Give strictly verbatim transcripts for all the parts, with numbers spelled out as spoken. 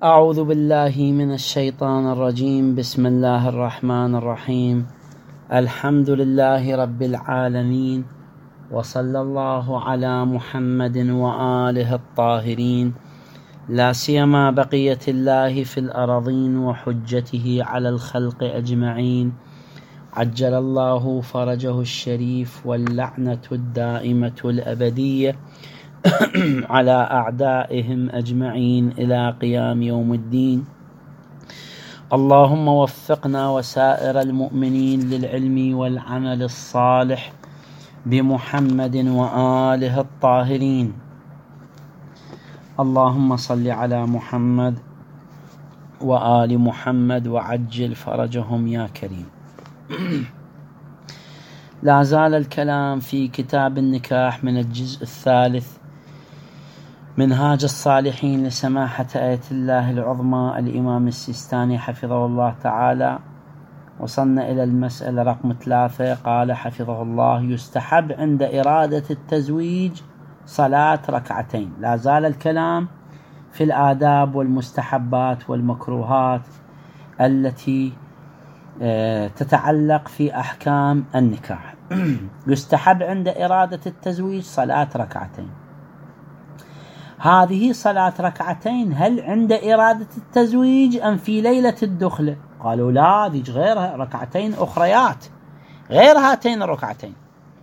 أعوذ بالله من الشيطان الرجيم. بسم الله الرحمن الرحيم. الحمد لله رب العالمين، وصلى الله على محمد وآله الطاهرين، لا سيما بقية الله في الأراضين وحجته على الخلق أجمعين، عجل الله فرجه الشريف، واللعنة الدائمة الأبدية على أعدائهم أجمعين إلى قيام يوم الدين. اللهم وفقنا وسائر المؤمنين للعلم والعمل الصالح بمحمد وآله الطاهرين. اللهم صل على محمد وآل محمد وعجل فرجهم يا كريم. لا زال الكلام في كتاب النكاح من الجزء الثالث، منهاج الصالحين لسماحة آية الله العظمى الإمام السيستاني حفظه الله تعالى. وصلنا إلى المسألة رقم ثلاثة. قال حفظه الله: يستحب عند إرادة التزويج صلاة ركعتين. لا زال الكلام في الآداب والمستحبات والمكروهات التي تتعلق في أحكام النكاح. يستحب عند إرادة التزويج صلاة ركعتين. هذه صلاة ركعتين هل عند إرادة التزويج أم في ليلة الدخلة؟ قالوا لا، ذي غيرها، ركعتين أخريات غير هاتين الركعتين.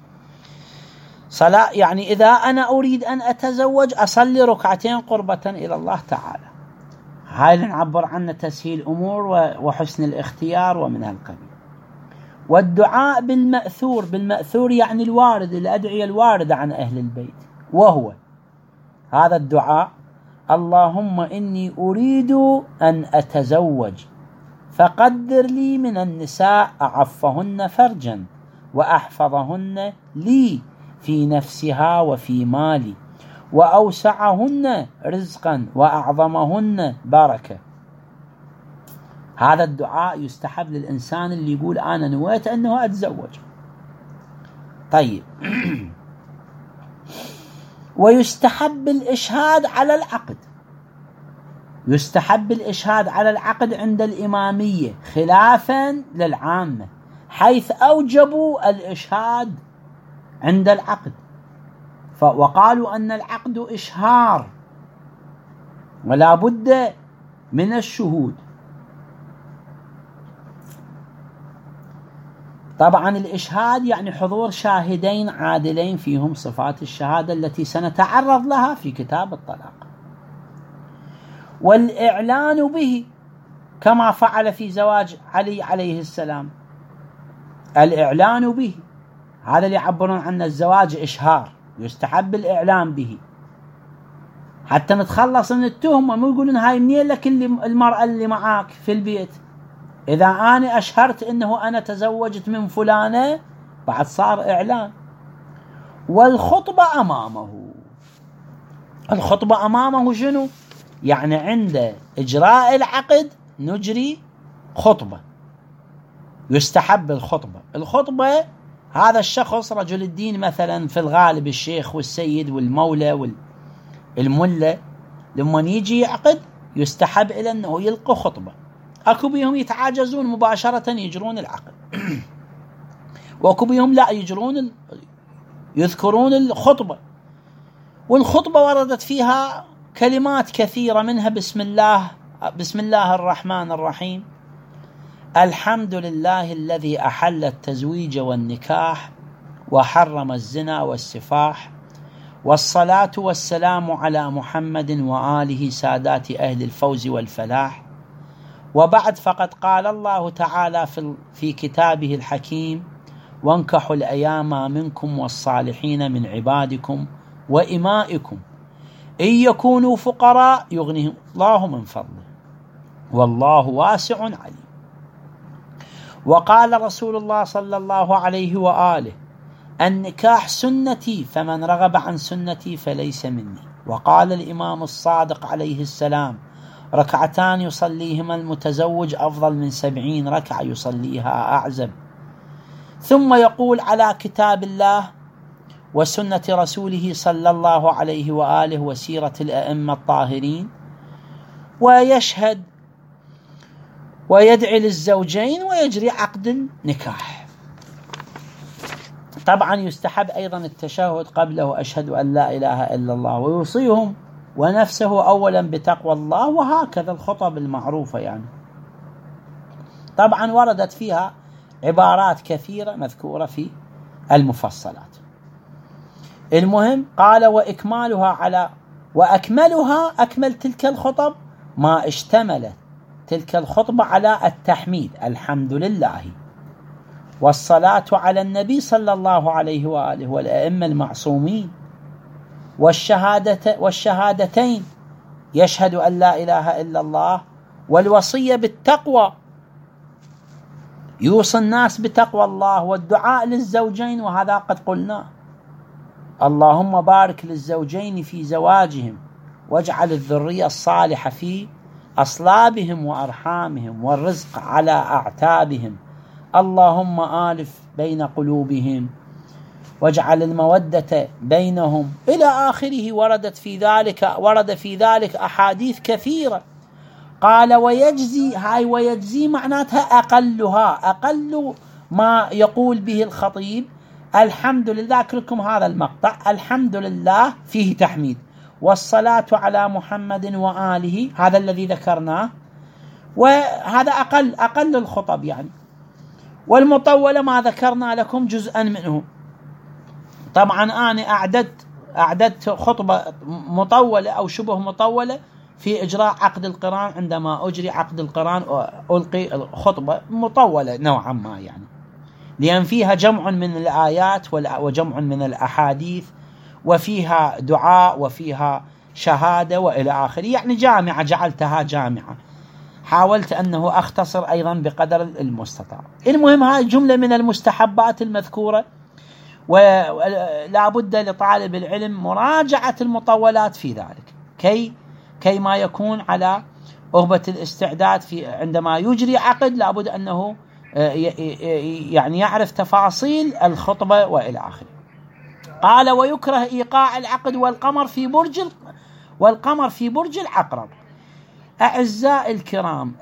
صلاة يعني إذا أنا أريد أن أتزوج أصلي ركعتين قربة إلى الله تعالى. هاي نعبر عنه تسهيل أمور وحسن الاختيار ومن هالقبيل. والدعاء بالمأثور، بالمأثور يعني الوارد، الأدعية الواردة عن أهل البيت، وهو هذا الدعاء: اللهم إني أريد أن أتزوج فقدر لي من النساء أعفهن فرجا وأحفظهن لي في نفسها وفي مالي وأوسعهن رزقا وأعظمهن بركة. هذا الدعاء يستحب للإنسان اللي يقول أنا نويت أنه أتزوج. طيب. ويستحب الإشهاد على العقد. يستحب الإشهاد على العقد عند الإمامية خلافا للعامة، حيث أوجبوا الإشهاد عند العقد، وقالوا أن العقد إشهار ولا بد من الشهود. طبعا الإشهاد يعني حضور شاهدين عادلين فيهم صفات الشهادة التي سنتعرض لها في كتاب الطلاق. والإعلان به كما فعل في زواج علي عليه السلام. الإعلان به هذا اللي يعبرون عنه الزواج إشهار، يستحب الإعلان به حتى نتخلص من التهمة. مو يقولون هاي منين لك اللي المرأة اللي معاك في البيت؟ إذا أنا أشهرت أنه أنا تزوجت من فلانة بعد صار إعلان. والخطبة أمامه. الخطبة أمامه شنو؟ يعني عند إجراء العقد نجري خطبة، يستحب الخطبة. الخطبة هذا الشخص رجل الدين مثلا، في الغالب الشيخ والسيد والمولى والملة، لما يجي يعقد يستحب إلى أنه يلقى خطبة. أكو بيهم يتعاجزون مباشرة يجرون العقد، وأكو بيهم لا يجرون ال... يذكرون الخطبة. والخطبة وردت فيها كلمات كثيرة، منها بسم الله بسم الله الرحمن الرحيم، الحمد لله الذي أحل التزويج والنكاح وحرم الزنا والسفاح، والصلاة والسلام على محمد وآله سادات أهل الفوز والفلاح. وبعد، فقد قال الله تعالى في, في كتابه الحكيم: وانكحوا الأيام منكم والصالحين من عبادكم وإمائكم إن يكونوا فقراء يغنيهم الله من فضله والله واسع عليم. وقال رسول الله صلى الله عليه وآله: النكاح سنتي فمن رغب عن سنتي فليس مني. وقال الإمام الصادق عليه السلام: ركعتان يصليهما المتزوج أفضل من سبعين ركعة يصليها أعزب. ثم يقول: على كتاب الله وسنة رسوله صلى الله عليه وآله وسيرة الأئمة الطاهرين ويشهد ويدعي للزوجين ويجري عقد النكاح. طبعا يستحب أيضا التشهد قبله أشهد أن لا إله إلا الله، ويوصيهم ونفسه أولا بتقوى الله، وهكذا الخطب المعروفة يعني. طبعا وردت فيها عبارات كثيرة مذكورة في المفصلات. المهم قال وإكمالها على وأكملها أكمل تلك الخطب ما اشتملت تلك الخطبة على التحميد الحمد لله، والصلاة على النبي صلى الله عليه وآله والأئمة المعصومين، والشهادة والشهادتين يشهد أن لا إله إلا الله، والوصية بالتقوى يوصي الناس بتقوى الله، والدعاء للزوجين وهذا قد قلناه. اللهم بارك للزوجين في زواجهم واجعل الذرية الصالحة في أصلابهم وأرحامهم، والرزق على أعتابهم. اللهم آلف بين قلوبهم واجعل المودة بينهم إلى آخره. وردت في ذلك ورد في ذلك أحاديث كثيرة. قال ويجزي، هاي ويجزي معناتها أقلها، أقل ما يقول به الخطيب الحمد لله. أذكركم هذا المقطع، الحمد لله فيه تحميد، والصلاة على محمد وآله هذا الذي ذكرناه، وهذا أقل أقل الخطب يعني. والمطولة ما ذكرنا لكم جزءا منه. طبعا أنا أعددت أعددت خطبة مطولة أو شبه مطولة في إجراء عقد القران. عندما أجري عقد القران ألقي خطبة مطولة نوعا ما يعني، لأن فيها جمع من الآيات وجمع من الأحاديث، وفيها دعاء وفيها شهادة وإلى آخره، يعني جامعة، جعلتها جامعة. حاولت أنه أختصر أيضا بقدر المستطاع. المهم هاي جملة من المستحبات المذكورة، ولا بد لطالب العلم مراجعة المطولات في ذلك كي كي ما يكون على أهبة الاستعداد في عندما يجري عقد. لا بد أنه يعني يعرف تفاصيل الخطبة وإلى آخره. قال ويكره إيقاع العقد والقمر في برج والقمر في برج العقرب. أعزائي الكرام،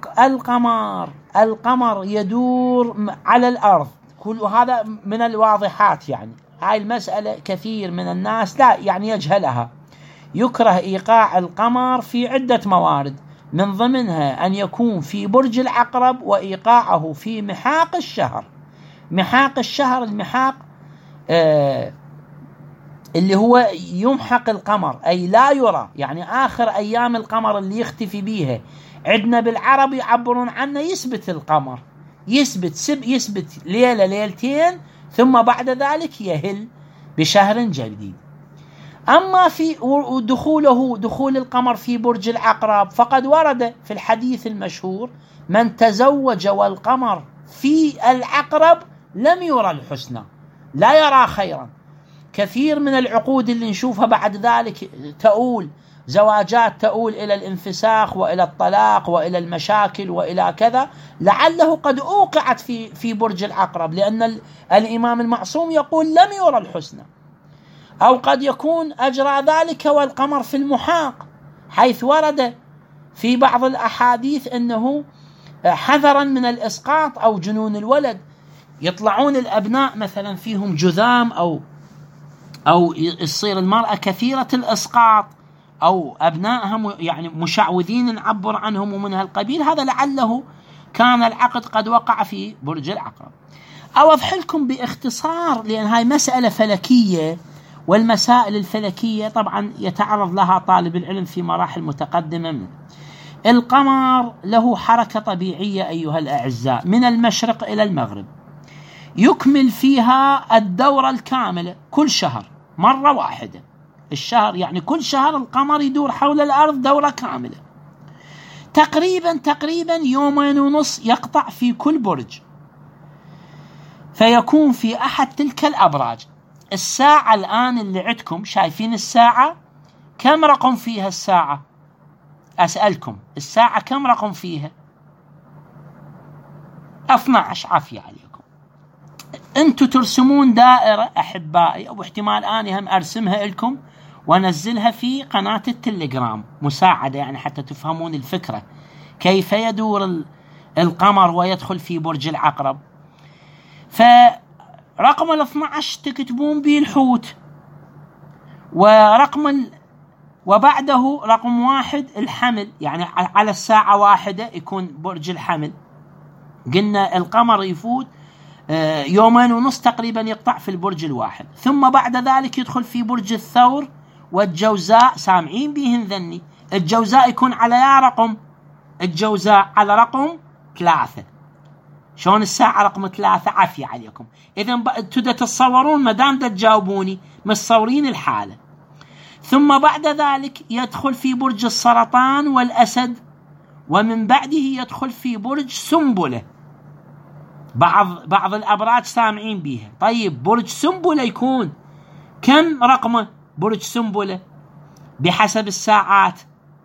القمر القمر يدور على الأرض، كل هذا من الواضحات يعني. هاي المسألة كثير من الناس لا يعني يجهلها. يكره إيقاع القمر في عدة موارد، من ضمنها أن يكون في برج العقرب، وإيقاعه في محاق الشهر. محاق الشهر، المحاق آه اللي هو يمحق القمر، أي لا يرى، يعني آخر أيام القمر اللي يختفي بيها. عندنا بالعربي يعبرون عنه يثبت القمر، يثبت سب يثبت ليلة ليلتين، ثم بعد ذلك يهل بشهر جديد. أما في دخوله دخول القمر في برج العقرب فقد ورد في الحديث المشهور: من تزوج والقمر في العقرب لم يرى الحسنى، لا يرى خيرا. كثير من العقود اللي نشوفها بعد ذلك تؤول زواجات تؤول إلى الانفساخ وإلى الطلاق وإلى المشاكل وإلى كذا، لعله قد أوقعت في في برج العقرب، لأن الإمام المعصوم يقول لم يرى الحسنى. أو قد يكون أجرى ذلك والقمر في المحاق، حيث ورد في بعض الأحاديث أنه حذرا من الإسقاط أو جنون الولد. يطلعون الأبناء مثلا فيهم جذام، أو أو يصير المرأة كثيرة الإسقاط، أو أبنائها يعني مشعوذين نعبر عنهم ومن هالقبيل. هذا لعله كان العقد قد وقع في برج العقرب. أوضح لكم باختصار، لأن هاي مسألة فلكية، والمسائل الفلكية طبعا يتعرض لها طالب العلم في مراحل متقدمة منه. القمر له حركة طبيعية أيها الأعزاء من المشرق إلى المغرب، يكمل فيها الدورة الكاملة كل شهر مرة واحدة. الشهر يعني كل شهر القمر يدور حول الأرض دورة كاملة، تقريبا تقريبا يومين ونص يقطع في كل برج، فيكون في أحد تلك الأبراج. الساعة الآن اللي عندكم شايفين الساعة كم رقم فيها الساعة؟ أسألكم الساعة كم رقم فيها؟ اثنا عشر. عافية عليكم. أنتوا ترسمون دائرة أحبائي، أو احتمال أنا هم أرسمها لكم وانزلها في قناة التليجرام مساعدة يعني حتى تفهمون الفكرة كيف يدور القمر ويدخل في برج العقرب. فرقم الاثنى عشر تكتبون به الحوت، ورقم ال... وبعده رقم واحد الحمل، يعني على الساعة واحدة يكون برج الحمل. قلنا القمر يفوت يومين ونص تقريبا يقطع في البرج الواحد، ثم بعد ذلك يدخل في برج الثور والجوزاء. سامعين بهن ذني؟ الجوزاء يكون على يا رقم؟ الجوزاء على رقم ثلاثة. شلون الساعة رقم ثلاثة؟ عافية عليكم. إذن تبدأ تتصورون ما دام تجاوبوني متصورين الحالة. ثم بعد ذلك يدخل في برج السرطان والأسد، ومن بعده يدخل في برج سنبلة. بعض بعض الأبراج سامعين بيها. طيب برج سنبلة يكون كم رقمه؟ برج سنبلة بحسب الساعات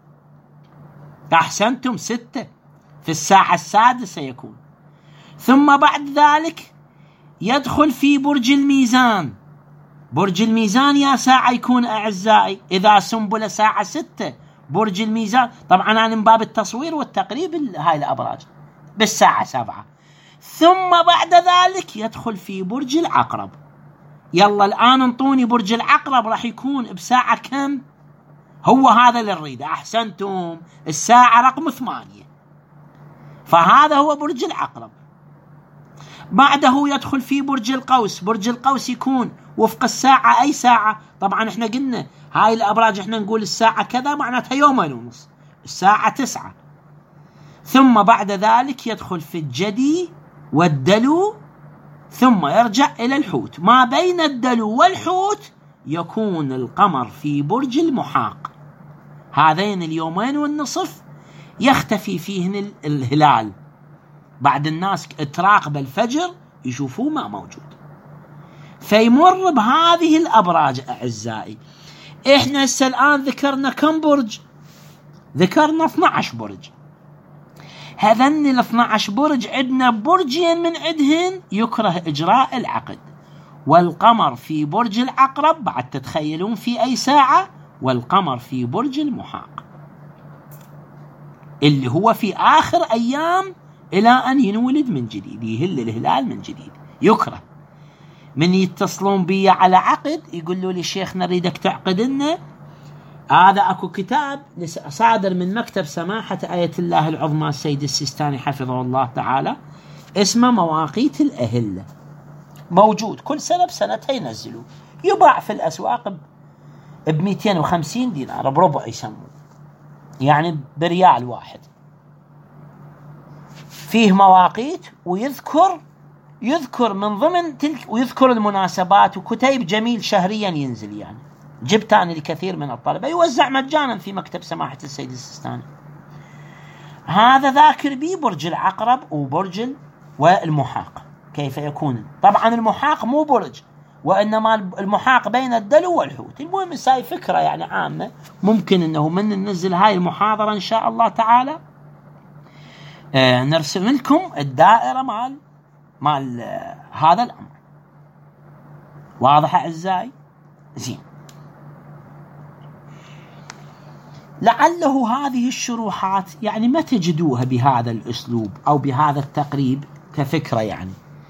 أحسنتم ستة، في الساعة السادسة يكون. ثم بعد ذلك يدخل في برج الميزان. برج الميزان يا ساعة يكون أعزائي إذا سنبلة ساعة ستة برج الميزان. طبعا أنا من باب التصوير والتقريب هاي الأبراج بالساعة سبعة. ثم بعد ذلك يدخل في برج العقرب. يلا الآن انطوني برج العقرب راح يكون بساعة كم؟ هو هذا اللي نريده. أحسنتم، الساعة رقم ثمانية، فهذا هو برج العقرب. بعده يدخل في برج القوس. برج القوس يكون وفق الساعة أي ساعة؟ طبعا احنا قلنا هاي الأبراج احنا نقول الساعة كذا معناتها يومين ونص، الساعة تسعة. ثم بعد ذلك يدخل في الجدي والدلو، ثم يرجع إلى الحوت. ما بين الدلو والحوت يكون القمر في برج المحاق. هذين اليومين والنصف يختفي فيهن الهلال، بعد الناس تراقب الفجر يشوفوه ما موجود. فيمر بهذه الأبراج أعزائي. إحنا هسه الآن ذكرنا كم برج؟ ذكرنا اثني عشر برج. هذن ال اثني عشر برج عندنا برجين من عندهن يكره إجراء العقد، والقمر في برج العقرب بعد تتخيلون في أي ساعة، والقمر في برج المحاق اللي هو في آخر أيام إلى أن ينولد من جديد، يهل الهلال من جديد. يكره. من يتصلون بي على عقد يقولوا لي شيخ نريدك تعقد لنا، هذا أكو كتاب صادر من مكتب سماحة آية الله العظمى السيد السيستاني حفظه الله تعالى، اسمه مواقيت الأهلة، موجود كل سنة بسنتها ينزلوا، يباع في الأسواق ب مئتين وخمسين دينار بربع يسمون، يعني بريال واحد. فيه مواقيت ويذكر يذكر من ضمن تلك ويذكر المناسبات، وكتيب جميل شهريا ينزل. يعني جبت أنا لكثير من الطلبة يوزع مجانا في مكتب سماحة السيد السيستاني. هذا ذاكر بي برج العقرب وبرج والمحاق كيف يكون. طبعا المحاق مو برج، وإنما المحاق بين الدلو والحوت. المهم هاي فكرة يعني عامة، ممكن إنه من ننزل هاي المحاضرة إن شاء الله تعالى آه نرسم لكم الدائرة مال مال آه هذا الأمر. واضح أعزائي؟ زين. لعله هذه الشروحات يعني ما تجدوها بهذا الأسلوب أو بهذا التقريب كفكرة. يعني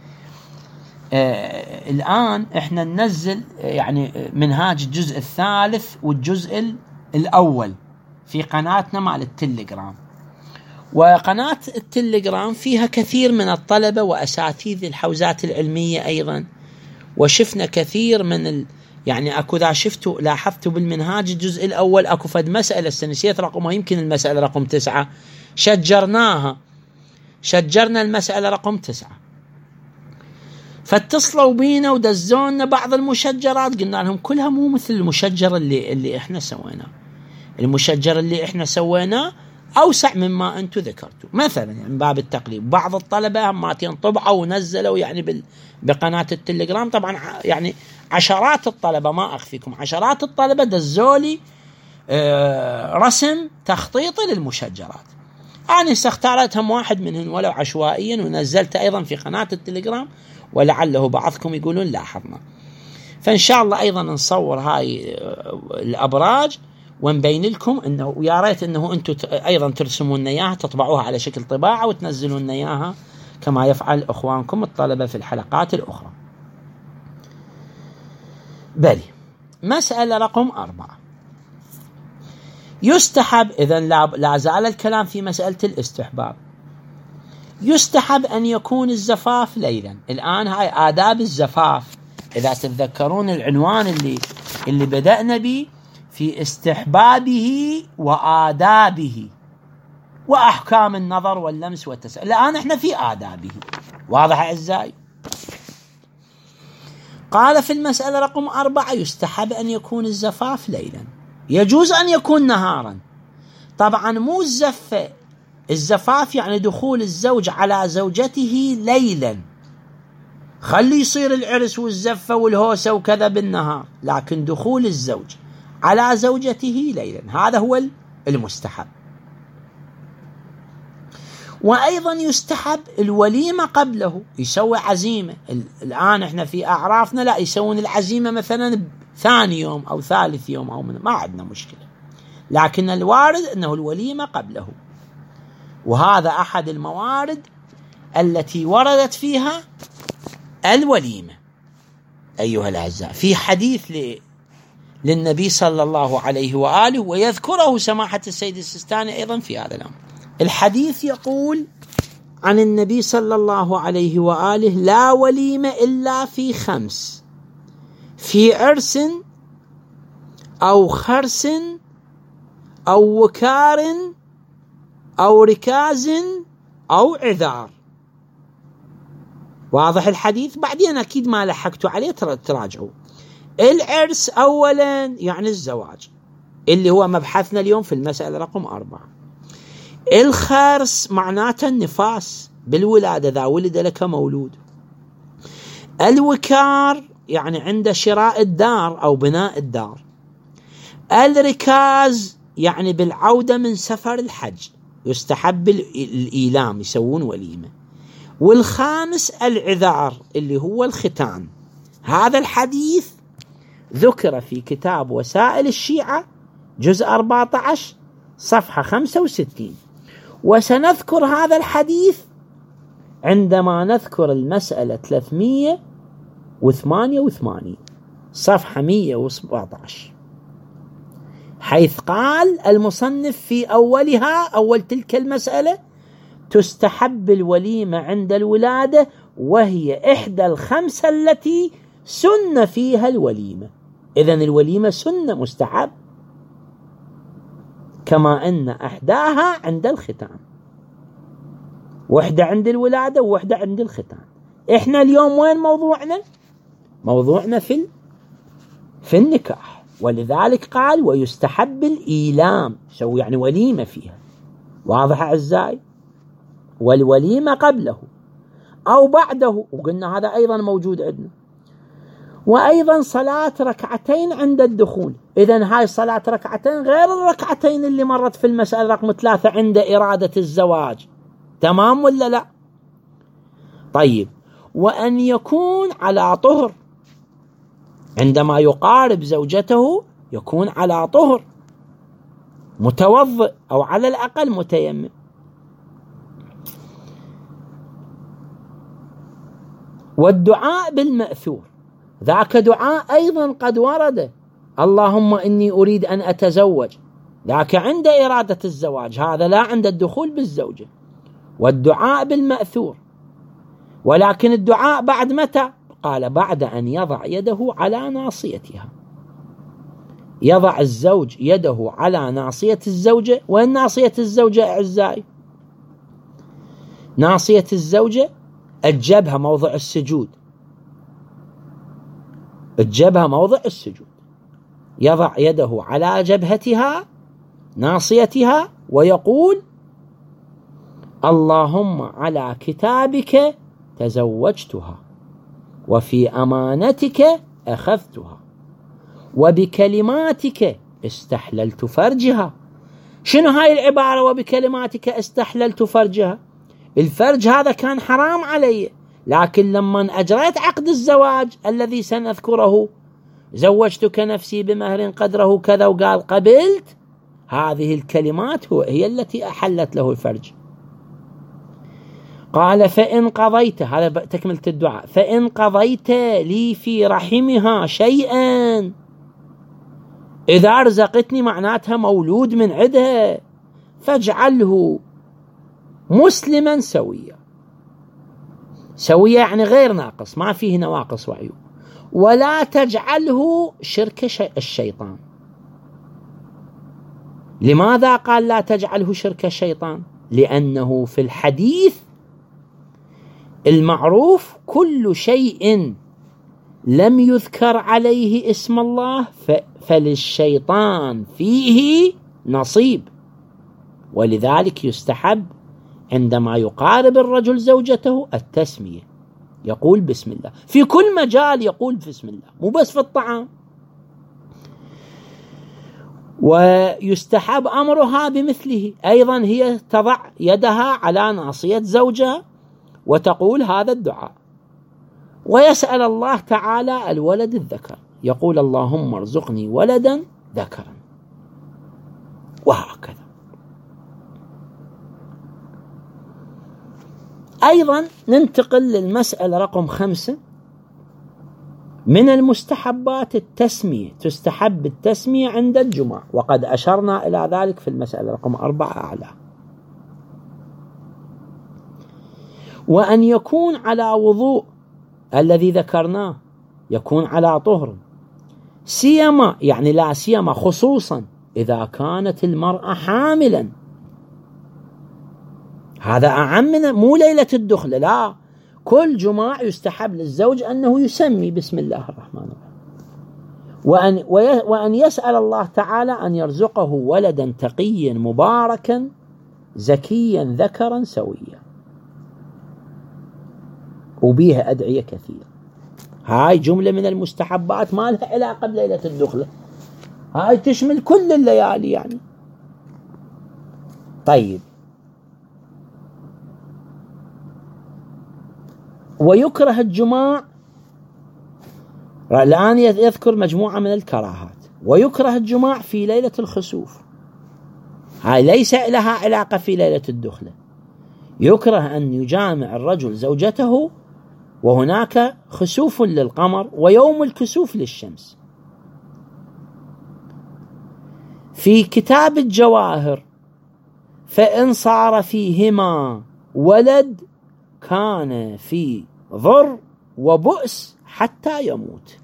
آه الآن إحنا ننزل يعني منهاج الجزء الثالث والجزء الأول في قناتنا مال التليجرام، وقناة التليجرام فيها كثير من الطلبة وأساتذة الحوزات العلمية أيضا، وشفنا كثير من ال يعني أكو ذا شفتوا لاحظتوا بالمنهاج الجزء الأول أكو فد مسألة نسيت رقمها، يمكن المسألة رقم تسعة، شجرناها شجرنا المسألة رقم تسعة، فاتصلوا بينا ودزونا بعض المشجرات، قلنا لهم كلها مو مثل المشجر اللي اللي احنا سويناه. المشجر اللي احنا سويناه أوسع مما أنتم ذكرتوا مثلا، يعني من باب التقريب. بعض الطلبة هماتين طبعوا ونزلوا يعني بال بقناة التليجرام، طبعا يعني عشرات الطلبة ما أخفيكم عشرات الطلبة دزولي آه رسم تخطيطي للمشجرات. أنا استختارتهم واحد منهم ولو عشوائيا ونزلت أيضا في قناة التليجرام، ولعله بعضكم يقولون لاحظنا. فإن شاء الله أيضا نصور هاي الأبراج ونبين لكم أنه يا ريت أنه أنتم أيضا ترسمون لنا إياها، تطبعوها على شكل طباعة وتنزلون لنا إياها كما يفعل أخوانكم الطلبة في الحلقات الأخرى. بلي. مسألة رقم أربعة. يستحب، إذن لا زال الكلام في مسألة الاستحباب، يستحب أن يكون الزفاف ليلا. الآن هاي آداب الزفاف، إذا تتذكرون العنوان اللي اللي بدأنا به في استحبابه وآدابه وأحكام النظر واللمس والتسأل، الآن احنا في آدابه. واضح أعزائي؟ قال في المسألة رقم أربعة يستحب أن يكون الزفاف ليلا، يجوز أن يكون نهارا. طبعا مو الزفة، الزفاف يعني دخول الزوج على زوجته ليلا، خلي يصير العرس والزفة والهوسة وكذا بالنهار، لكن دخول الزوج على زوجته ليلا هذا هو المستحب. وأيضا يستحب الوليمة قبله، يسوي عزيمة. الآن احنا في أعرافنا لا يسوون العزيمة مثلا ثاني يوم أو ثالث يوم أو من ما عندنا مشكلة، لكن الوارد أنه الوليمة قبله، وهذا أحد الموارد التي وردت فيها الوليمة أيها الأعزاء، في حديث ل... للنبي صلى الله عليه وآله، ويذكره سماحة السيد السيستاني أيضا في هذا الأمر. الحديث يقول عن النبي صلى الله عليه وآله: لا وليمة إلا في خمس: في عرس أو خرس أو وكار أو ركاز أو عذار. واضح الحديث؟ بعدين أكيد ما لحقتوا عليه تراجعوا. العرس أولا يعني الزواج اللي هو مبحثنا اليوم في المسألة رقم أربعة. الخرس معناته النفاس بالولادة، إذا ولد لك مولود. الوكار يعني عند شراء الدار أو بناء الدار. الركاز يعني بالعودة من سفر الحج، يستحب الإيلام، يسوون وليمة. والخامس العذار اللي هو الختان. هذا الحديث ذكر في كتاب وسائل الشيعة جزء أربعة عشر صفحة خمسة وستين، وسنذكر هذا الحديث عندما نذكر المسألة ثلاثمئة وثمانية وثمانين صفحة مئة وسبعة عشر، حيث قال المصنف في أولها، أول تلك المسألة: تستحب الوليمة عند الولادة، وهي إحدى الخمسة التي سن فيها الوليمة. إذن الوليمة سنة مستحب، كما أن أحداها عند الختان، وحدة عند الولادة ووحدة عند الختان. إحنا اليوم وين موضوعنا؟ موضوعنا في في النكاح، ولذلك قال ويستحب الإيلام، سوي يعني وليمة فيها. واضح أعزائي؟ والوليمة قبله أو بعده، وقلنا هذا أيضا موجود عندنا. وأيضا صلاة ركعتين عند الدخول. إذن هاي صلاة ركعتين غير الركعتين اللي مرت في المسألة رقم ثلاثة عند إرادة الزواج. تمام ولا لا؟ طيب. وأن يكون على طهر، عندما يقارب زوجته يكون على طهر، متوضئ أو على الأقل متيمم. والدعاء بالمأثور، ذاك دعاء أيضا قد ورد: اللهم إني أريد أن أتزوج، ذاك عند إرادة الزواج، هذا لا عند الدخول بالزوجة. والدعاء بالمأثور، ولكن الدعاء بعد متى؟ قال بعد أن يضع يده على ناصيتها. يضع الزوج يده على ناصية الزوجة. وين ناصية الزوجة أعزائي؟ ناصية الزوجة الجبهة، موضع السجود، الجبهة موضع السجود. يضع يده على جبهتها ناصيتها ويقول: اللهم على كتابك تزوجتها، وفي أمانتك أخذتها، وبكلماتك استحللت فرجها. شنو هاي العبارة وبكلماتك استحللت فرجها؟ الفرج هذا كان حرام علي، لكن لما أجريت عقد الزواج الذي سنذكره زوجتك نفسي بمهر قدره كذا وقال قبلت، هذه الكلمات هو هي التي أحلت له الفرج. قال فإن قضيت، هذا تكملة الدعاء، فإن قضيت لي في رحمها شيئا، إذا أرزقتني معناتها مولود من عدها، فاجعله مسلما سويا. سويا يعني غير ناقص، ما فيه نواقص وعيوب، ولا تجعله شرك الشيطان. لماذا قال لا تجعله شرك الشيطان؟ لأنه في الحديث المعروف كل شيء لم يذكر عليه اسم الله فللشيطان فيه نصيب، ولذلك يستحب عندما يقارب الرجل زوجته التسمية، يقول بسم الله في كل مجال، يقول بسم الله، مو بس في الطعام. ويستحب أمرها بمثله، أيضا هي تضع يدها على ناصية زوجها وتقول هذا الدعاء، ويسأل الله تعالى الولد الذكر، يقول اللهم ارزقني ولدا ذكرا، وهكذا. أيضا ننتقل للمسألة رقم خمسة. من المستحبات التسمية، تستحب التسمية عند الجمعة، وقد أشرنا إلى ذلك في المسألة رقم أربعة أعلى. وأن يكون على وضوء الذي ذكرناه، يكون على طهر، سيما يعني لا سيما خصوصا إذا كانت المرأة حاملا. هذا أعم من مو ليلة الدخل، لا، كل جمعة يستحب للزوج أنه يسمي بسم الله الرحمن الرحيم، وأن, وأن يسأل الله تعالى أن يرزقه ولدا تقيا مباركا زكيا ذكرا سويا، وبيها أدعية كثيرة. هاي جملة من المستحبات ما لها علاقة بليلة الدخلة، هاي تشمل كل الليالي يعني. طيب، ويكره الجماع، الآن يذكر مجموعة من الكراهات. ويكره الجماع في ليلة الخسوف، هاي ليس لها علاقة في ليلة الدخلة. يكره أن يجامع الرجل زوجته وهناك خسوف للقمر ويوم الكسوف للشمس. في كتاب الجواهر فإن صار فيهما ولد كان في ضر وبؤس حتى يموت.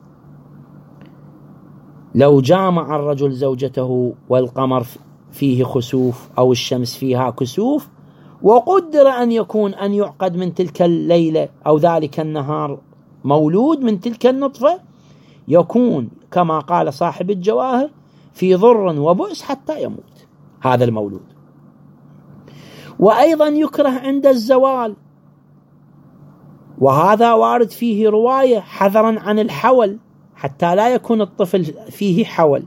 لو جامع الرجل زوجته والقمر فيه خسوف أو الشمس فيها كسوف، وقدر أن يكون أن يعقد من تلك الليلة أو ذلك النهار مولود من تلك النطفة، يكون كما قال صاحب الجواهر في ضر وبؤس حتى يموت هذا المولود. وأيضا يكره عند الزوال، وهذا وارد فيه رواية حذرا عن الحول حتى لا يكون الطفل فيه حول.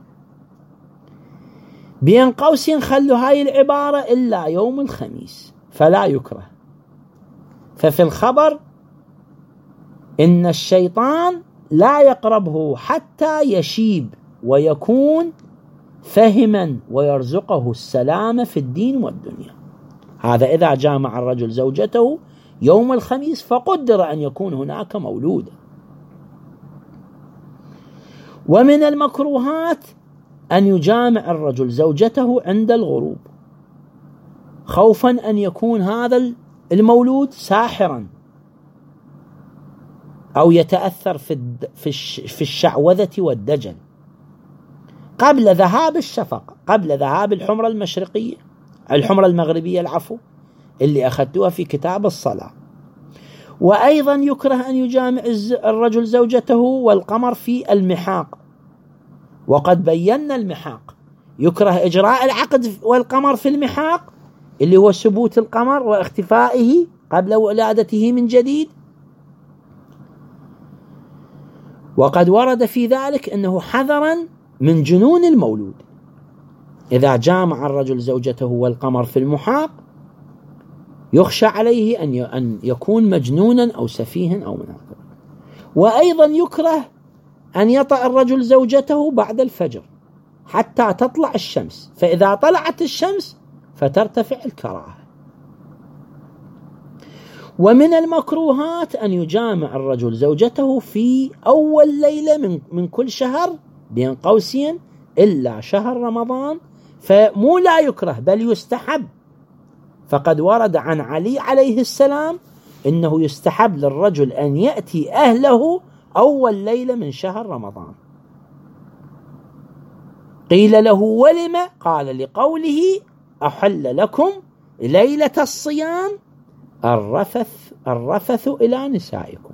بين قوسين خلوا هاي العبارة إلا يوم الخميس فلا يكره. ففي الخبر إن الشيطان لا يقربه حتى يشيب ويكون فهما ويرزقه السلام في الدين والدنيا. هذا إذا جامع الرجل زوجته يوم الخميس فقدر أن يكون هناك مولودا. ومن المكروهات أن يجامع الرجل زوجته عند الغروب، خوفا أن يكون هذا المولود ساحرا أو يتأثر في في الشعوذة والدجل قبل ذهاب الشفق، قبل ذهاب الحمرة المشرقية الحمرة المغربية العفو اللي أخذتوها في كتاب الصلاة. وأيضا يكره أن يجامع الرجل زوجته والقمر في المحاق، وقد بينا المحاق. يكره إجراء العقد والقمر في المحاق اللي هو ثبوت القمر واختفائه قبل ولادته من جديد، وقد ورد في ذلك أنه حذرا من جنون المولود. إذا جامع الرجل زوجته والقمر في المحاق يخشى عليه أن يكون مجنونا أو سفيها أو منافقا. وأيضا يكره أن يطأ الرجل زوجته بعد الفجر حتى تطلع الشمس، فإذا طلعت الشمس فترتفع الكراهة. ومن المكروهات أن يجامع الرجل زوجته في أول ليلة من, من كل شهر بين قوسين إلا شهر رمضان، فمو لا يكره بل يستحب، فقد ورد عن علي عليه السلام إنه يستحب للرجل أن يأتي أهله أول ليلة من شهر رمضان. قيل له ولم؟ قال لقوله أحل لكم ليلة الصيام الرفث الرفث إلى نسائكم.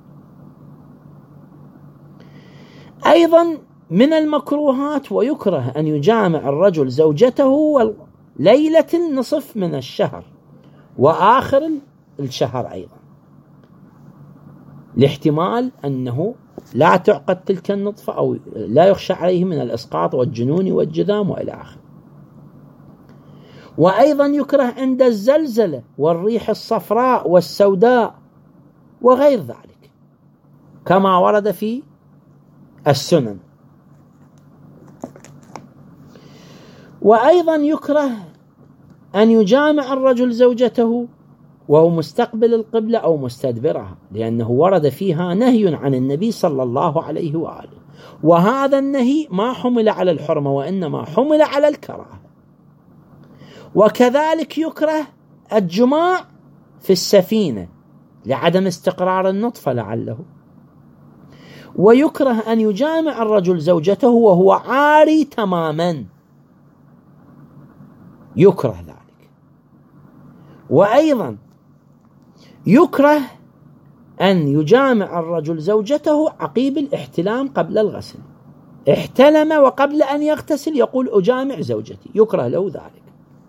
أيضا من المكروهات ويكره أن يجامع الرجل زوجته ليلة النصف من الشهر وآخر الشهر أيضا، لاحتمال أنه لا تعقد تلك النطفة أو لا يخشى عليه من الإسقاط والجنون والجذام وإلى آخره. وأيضا يكره عند الزلزلة والريح الصفراء والسوداء وغير ذلك كما ورد في السنن. وأيضا يكره أن يجامع الرجل زوجته وهو مستقبل القبلة أو مستدبرها، لأنه ورد فيها نهي عن النبي صلى الله عليه وآله، وهذا النهي ما حمل على الحرمة وإنما حمل على الكراهة. وكذلك يكره الجماع في السفينة لعدم استقرار النطفة لعله. ويكره أن يجامع الرجل زوجته وهو عاري تماما، يكره ذلك. وأيضا يكره أن يجامع الرجل زوجته عقيب الاحتلام قبل الغسل، احتلم وقبل أن يغتسل يقول أجامع زوجتي، يكره له ذلك.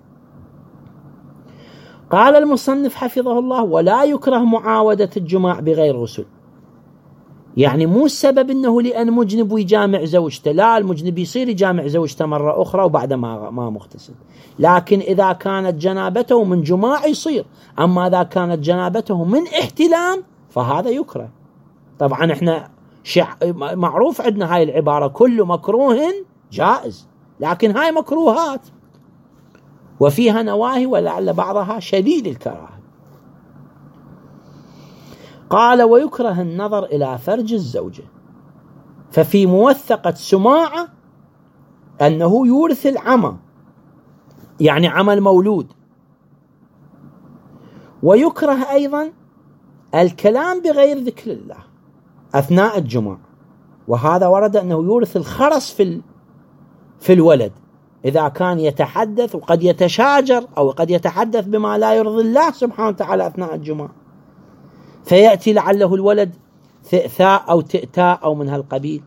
قال المصنف حفظه الله: ولا يكره معاودة الجماع بغير غسل، يعني مو السبب أنه لأن مجنب ويجامع زوجته، لا، المجنب يصير يجامع زوجته مرة أخرى وبعد ما ما مغتسل، لكن إذا كانت جنابته من جماع يصير، أما إذا كانت جنابته من احتلام فهذا يكره. طبعا احنا شع... معروف عندنا هاي العبارة كل مكروه جائز، لكن هاي مكروهات وفيها نواهي ولعل بعضها شديد الكراهة. قال: ويكره النظر إلى فرج الزوجة، ففي موثقة سماعة أنه يورث العمى، يعني عمى المولود. ويكره أيضا الكلام بغير ذكر الله أثناء الجماع، وهذا ورد أنه يورث الخرس في في الولد إذا كان يتحدث، وقد يتشاجر أو قد يتحدث بما لا يرضي الله سبحانه وتعالى أثناء الجماع، فيأتي لعله الولد ثاء أو تئتاء أو من هالقبيل.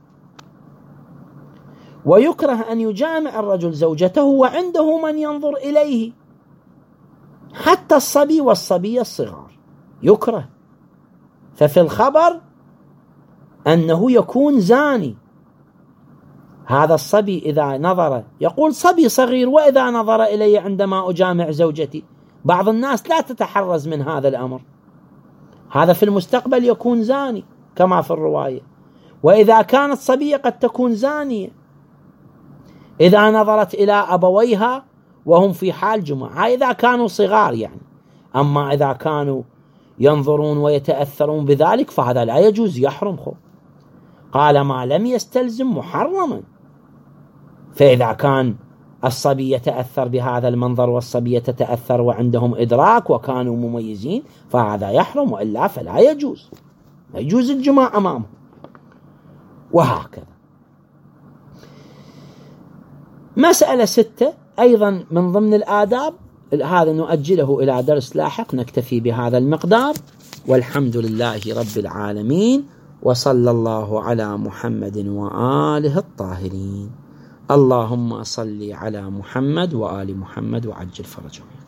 ويكره أن يجامع الرجل زوجته وعنده من ينظر إليه، حتى الصبي والصبية الصغار يكره، ففي الخبر أنه يكون زاني هذا الصبي إذا نظر، يقول صبي صغير وإذا نظر إلي عندما أجامع زوجتي. بعض الناس لا تتحرز من هذا الأمر، هذا في المستقبل يكون زاني كما في الرواية. وإذا كانت صبية قد تكون زانية إذا نظرت إلى أبويها وهم في حال جماع، إذا كانوا صغار يعني. أما إذا كانوا ينظرون ويتأثرون بذلك فهذا لا يجوز، يحرم. خب قال: ما لم يستلزم محرما، فإذا كان الصبي يتأثر بهذا المنظر والصبية تتأثر وعندهم إدراك وكانوا مميزين فهذا يحرم، وإلا فلا يجوز، لا يجوز الجماع أمامه. وهكذا. مسألة ستة أيضا من ضمن الآداب، هذا نؤجله إلى درس لاحق، نكتفي بهذا المقدار، والحمد لله رب العالمين، وصلى الله على محمد وآله الطاهرين. اللهم صل على محمد وآل محمد وعجل فرجهم.